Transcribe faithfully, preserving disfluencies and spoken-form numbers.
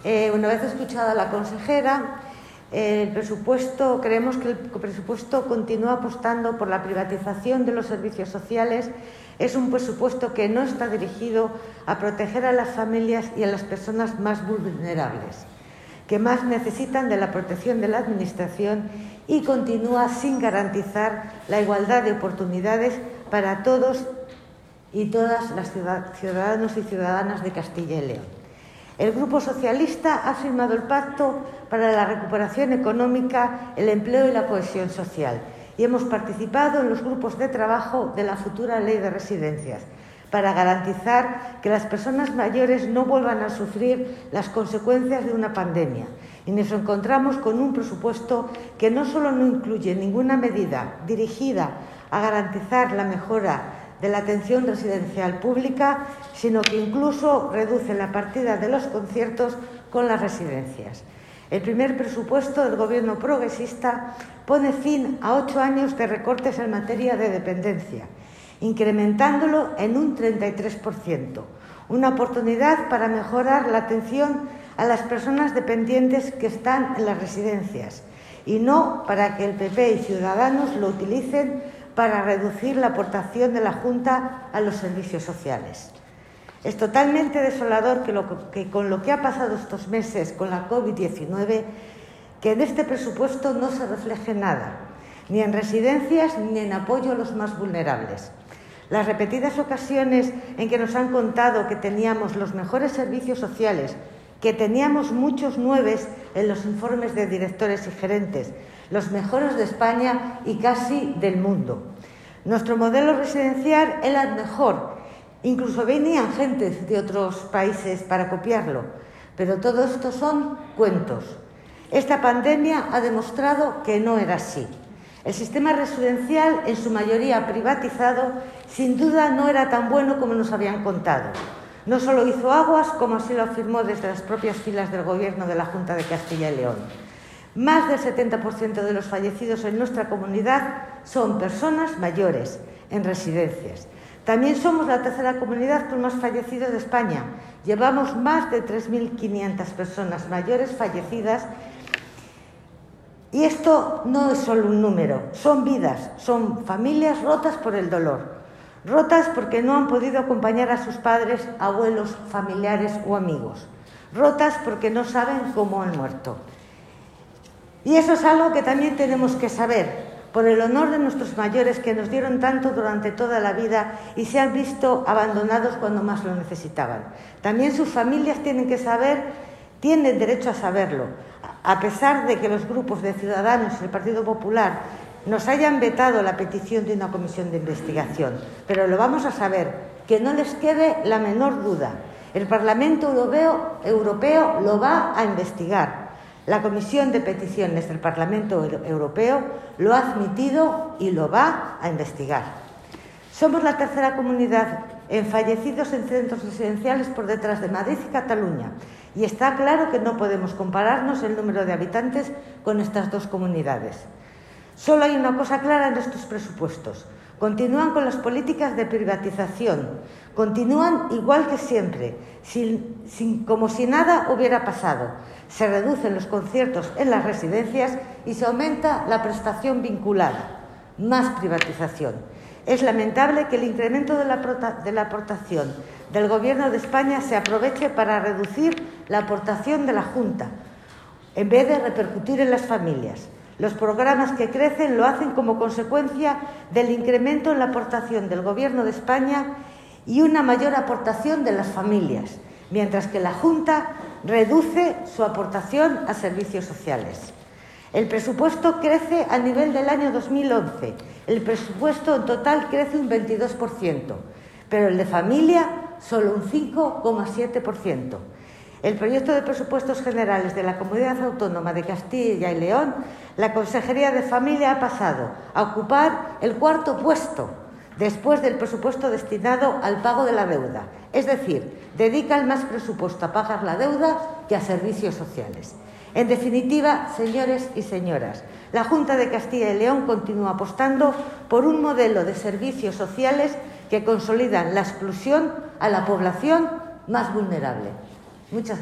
Eh, una vez escuchada a la consejera, eh, el presupuesto, creemos que el presupuesto continúa apostando por la privatización de los servicios sociales. Es un presupuesto que no está dirigido a proteger a las familias y a las personas más vulnerables, que más necesitan de la protección de la Administración, y continúa sin garantizar la igualdad de oportunidades para todos y todas las ciudadanos y ciudadanas de Castilla y León. El Grupo Socialista ha firmado el Pacto para la Recuperación Económica, el Empleo y la Cohesión Social, y hemos participado en los grupos de trabajo de la futura Ley de Residencias para garantizar que las personas mayores no vuelvan a sufrir las consecuencias de una pandemia. Y nos encontramos con un presupuesto que no solo no incluye ninguna medida dirigida a garantizar la mejora de la atención residencial pública, sino que incluso reduce la partida de los conciertos con las residencias. El primer presupuesto del Gobierno progresista pone fin a ocho años de recortes en materia de dependencia, incrementándolo en un treinta y tres por ciento, una oportunidad para mejorar la atención a las personas dependientes que están en las residencias, y no para que el P P y Ciudadanos lo utilicen para reducir la aportación de la Junta a los servicios sociales. Es totalmente desolador que, lo, que con lo que ha pasado estos meses con la COVID diecinueve, que en este presupuesto no se refleje nada, ni en residencias ni en apoyo a los más vulnerables. Las repetidas ocasiones en que nos han contado que teníamos los mejores servicios sociales, que teníamos muchos nueves en los informes de directores y gerentes, los mejores de España y casi del mundo. Nuestro modelo residencial era el mejor, incluso venían gentes de otros países para copiarlo, pero todo esto son cuentos. Esta pandemia ha demostrado que no era así. El sistema residencial, en su mayoría privatizado, sin duda no era tan bueno como nos habían contado. No solo hizo aguas, como así lo afirmó desde las propias filas del Gobierno de la Junta de Castilla y León. Más del setenta por ciento de los fallecidos en nuestra comunidad son personas mayores en residencias. También somos la tercera comunidad con más fallecidos de España. Llevamos más de tres mil quinientas personas mayores fallecidas. Y esto no es solo un número, son vidas, son familias rotas por el dolor, rotas porque no han podido acompañar a sus padres, abuelos, familiares o amigos, rotas porque no saben cómo han muerto. Y eso es algo que también tenemos que saber, por el honor de nuestros mayores que nos dieron tanto durante toda la vida y se han visto abandonados cuando más lo necesitaban. También sus familias tienen que saber, tienen derecho a saberlo. A pesar de que los grupos de Ciudadanos y el Partido Popular nos hayan vetado la petición de una comisión de investigación, pero lo vamos a saber, que no les quede la menor duda. El Parlamento Europeo, Europeo lo va a investigar. La Comisión de Peticiones del Parlamento Europeo lo ha admitido y lo va a investigar. Somos la tercera comunidad en fallecidos en centros residenciales por detrás de Madrid y Cataluña. Y está claro que no podemos compararnos el número de habitantes con estas dos comunidades. Solo hay una cosa clara en estos presupuestos. Continúan con las políticas de privatización. Continúan igual que siempre, sin, sin, como si nada hubiera pasado. Se reducen los conciertos en las residencias y se aumenta la prestación vinculada. Más privatización. Es lamentable que el incremento de la, de la aportación del Gobierno de España se aproveche para reducir la aportación de la Junta, en vez de repercutir en las familias. Los programas que crecen lo hacen como consecuencia del incremento en la aportación del Gobierno de España y una mayor aportación de las familias, mientras que la Junta reduce su aportación a servicios sociales. El presupuesto crece a nivel del año dos mil once. El presupuesto en total crece un veintidós por ciento, pero el de familia solo un cinco coma siete por ciento. El proyecto de presupuestos generales de la Comunidad Autónoma de Castilla y León, la Consejería de Familia ha pasado a ocupar el cuarto puesto después del presupuesto destinado al pago de la deuda. Es decir, dedican más presupuesto a pagar la deuda que a servicios sociales. En definitiva, señores y señoras, la Junta de Castilla y León continúa apostando por un modelo de servicios sociales que consolidan la exclusión a la población más vulnerable. Muchas gracias.